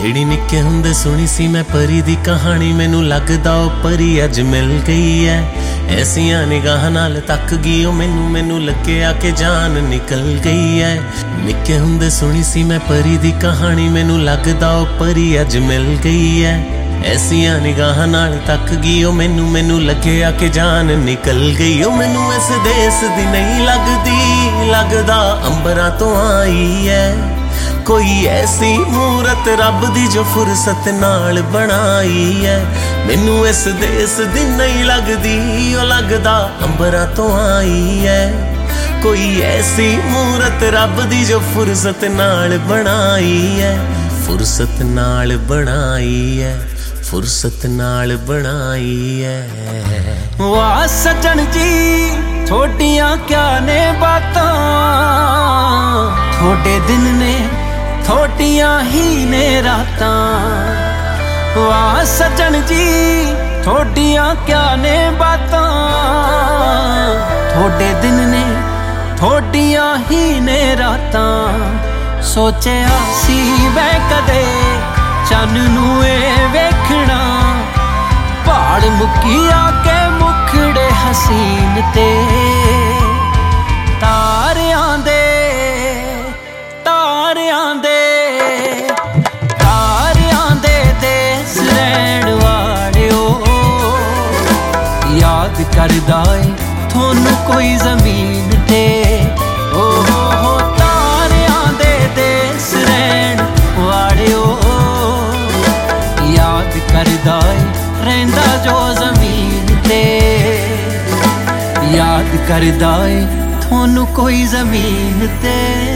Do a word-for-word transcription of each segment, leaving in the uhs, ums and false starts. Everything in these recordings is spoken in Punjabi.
ਜਿਹੜੀ ਨਿੱਕੇ ਹੁੰਦੇ ਸੁਣੀ ਸੀ ਮੈਂ ਪਰੀ ਦੀ ਕਹਾਣੀ, ਮੈਨੂੰ ਲੱਗਦਾ ਉਹ ਪਰੀ ਅੱਜ ਮਿਲ ਗਈ ਐ। ਐਸੀਆਂ ਨਿਗਾਹਾਂ ਨਾਲ ਤੱਕ ਗਈ ਉਹ ਮੈਨੂੰ, ਮੈਨੂੰ ਲੱਗਿਆ ਕਿ ਜਾਨ ਨਿਕਲ ਗਈ ਐ। ਨਿੱਕੇ ਹੁੰਦੇ ਸੁਣੀ ਸੀ ਮੈਂ ਪਰੀ ਦੀ ਕਹਾਣੀ, ਮੈਨੂੰ ਲੱਗਦਾ ਉਹ ਪਰੀ ਅੱਜ ਮਿਲ ਗਈ ਐ। ਐਸੀਆਂ ਨਿਗਾਹਾਂ ਨਾਲ ਤੱਕ ਗਈ ਉਹ ਮੈਨੂੰ, ਮੈਨੂੰ ਲੱਗਿਆ ਕਿ ਜਾਨ ਨਿਕਲ ਗਈ। ਉਹ ਮੈਨੂੰ ਇਸ ਦੇਸ ਦੀ ਨਹੀਂ ਲੱਗਦੀ, ਲੱਗਦਾ ਅੰਬਰਾਂ ਤੋਂ ਆਈ ਐ। ਕੋਈ ਐਸੀ ਮੂਰਤ ਰੱਬ ਦੀ ਜੋ ਫੁਰਸਤ ਨਾਲ ਬਣਾਈ ਐ। ਮੈਨੂੰ ਇਸ ਦੇਸ ਦੀ ਨਹੀਂ ਲੱਗਦੀ, ਉਹ ਲੱਗਦਾ ਅੰਬਰਾਂ ਤੋਂ ਆਈ ਐ। ਕੋਈ ਐਸੀ ਮੂਰਤ ਰੱਬ ਦੀ ਜੋ ਫੁਰਸਤ ਨਾਲ ਬਣਾਈ ਐ, ਫੁਰਸਤ ਨਾਲ ਬਣਾਈ ਐ, ਫੁਰਸਤ ਨਾਲ ਬਣਾਈ ਐ। ਵਾਹ ਸੱਜਣ ਜੀ ਥੋਡੀਆਂ ਕਿਆ ਨੇ ਬਾਤਾਂ, ਥੋੜੇ ਦਿਨ ਨੇ ਥੋਡੀਆਂ ਹੀ ਨੇ ਰਾਤਾਂ। ਵਾਹ ਸੱਜਣ ਜੀ ਥੋਡੀਆਂ ਕਿਆ ਨੇ ਬਾਤਾਂ, ਥੋੜੇ ਦਿਨ ਨੇ ਥੋਡੀਆਂ ਹੀ ਨੇ ਰਾਤਾਂ। ਸੋਚਿਆ ਸੀ ਮੈਂ ਕਦੇ ਚੰਨ ਨੂੰ ਇਹ ਵੇਖਣਾ, ਪਹਾੜ ਮੁੱਕੀ ਆ ਕੇ ਮੁਖੜੇ ਹਸੀਨ ਤੇ। ਤਾਰਿਆਂ ਦੇ ਤਾਰਿਆਂ ਦੇ ਤਾਰਿਆਂ ਦੇ ਦੇਸ ਰਹਿਣ ਵਾਲਿਓ, ਯਾਦ ਕਰਦਾ ਏ ਤੁਹਾਨੂੰ ਕੋਈ ਜ਼ਮੀਨ ਤੇ। ਓ ਹੋ ਹੋ ਤਾਰਿਆਂ ਦੇ ਦੇਸ ਰਹਿਣ ਵਾਲਿਓ, ਯਾਦ ਕਰਦਾ ਏ ਰਹਿੰਦਾ ਜੋ ਜ਼ਮੀਨ ਤੇ। ਯਾਦ ਕਰਦਾ ਏ ਤੁਹਾਨੂੰ ਕੋਈ ਜ਼ਮੀਨ ਤੇ।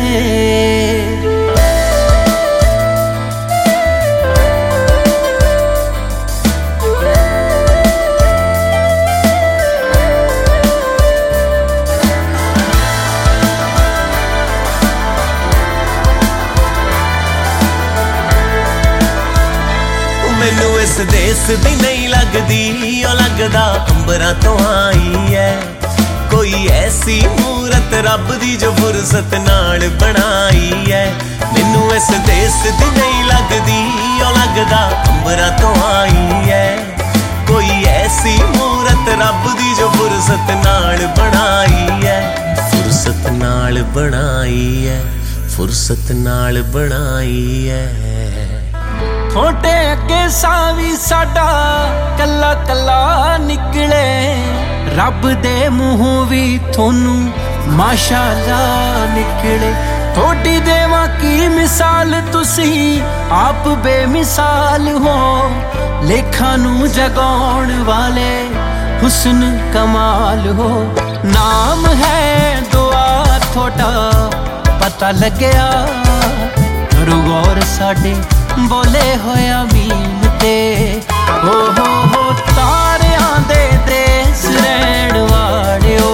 ਮੈਨੂੰ ਇਸ ਦੇਸ ਦੀ ਨਹੀਂ ਲੱਗਦੀ, ਉਹ ਲੱਗਦਾ ਅੰਬਰਾਂ ਤੋਂ ਆਈ ਐ। ਕੋਈ ਐਸੀ ਮੂਰਤ ਰੱਬ ਦੀ ਜੋ ਫੁਰਸਤ ਨਾਲ ਬਣਾਈ ਐ। ਮੈਨੂੰ ਇਸ ਦੇਸ ਦੀ ਨਹੀਂ ਲੱਗਦੀ, ਉਹ ਲੱਗਦਾ ਅੰਬਰਾਂ ਤੋਂ ਆਈ ਐ। ਕੋਈ ਐਸੀ ਮੂਰਤ ਰੱਬ ਦੀ ਜੋ ਫੁਰਸਤ ਨਾਲ ਬਣਾਈ ਐ, ਫੁਰਸਤ ਨਾਲ ਬਣਾਈ ਐ, ਫੁਰਸਤ ਨਾਲ ਬਣਾਈ ਐ। ਥੋਡੇ ਅੱਗੇ ਸਾਹ ਵੀ ਸਾਡਾ ਕੱਲਾ ਕੱਲਾ ਨਿਕਲੇ, ਰੱਬ ਦੇ ਮੂੰਹੋਂ ਵੀ ਤੁਹਾਨੂੰ ਮਾਸ਼ਾਅੱਲਾ ਨਿਕਲੇ। ਥੋਡੀ ਦੇਵਾਂ ਕੀ ਮਿਸਾਲ, ਤੁਸੀਂ ਆਪ ਬੇਮਿਸਾਲ ਹੋ। ਲੇਖਾਂ ਨੂੰ ਜਗਾਉਣ ਵਾਲੇ ਹੁਸਨ ਕਮਾਲ ਹੋ। ਨਾਮ ਹੈ ਦੁਆ ਥੋਡਾ ਪਤਾ ਲੱਗਿਆ, ਕਰੋ ਗੌਰ ਸਾਡੇ ਬੋਲੇ ਹੋਇਆ ਮੀਨ ਤੇ। ਓ ਹੋ ਹੋ ਤਾਰਿਆਂ ਦੇ ਦੇਸ ਰਹਿਣ ਵਾਲਿਓ,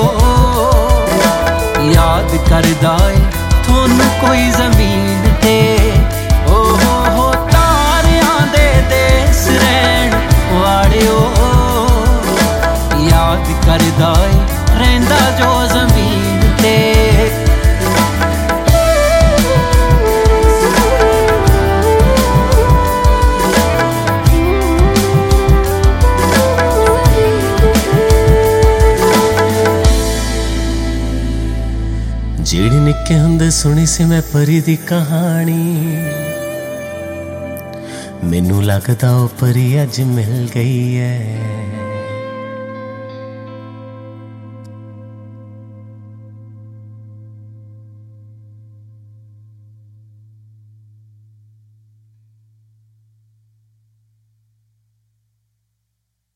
ਯਾਦ ਕਰਦਾ ਏ ਤੁਹਾਨੂੰ ਕੋਈ ਜ਼ਮੀਨ ਤੇ। ਓ ਹੋ ਹੋ ਤਾਰਿਆਂ ਦੇ ਦੇਸ ਰਹਿਣ ਵਾਲਿਓ, ਯਾਦ ਕਰਦਾ ਏ ਰਹਿੰਦਾ ਜੋ ਜ਼ਮੀਨ ਤੇ। ਜਿਹੜੀ ਨਿੱਕੇ ਹੁੰਦੇ ਸੁਣੀ ਸੀ ਮੈਂ ਪਰੀ ਦੀ ਕਹਾਣੀ, ਮੈਨੂੰ ਲੱਗਦਾ ਉਹ ਪਰੀ ਅੱਜ ਮਿਲ ਗਈ ਐ।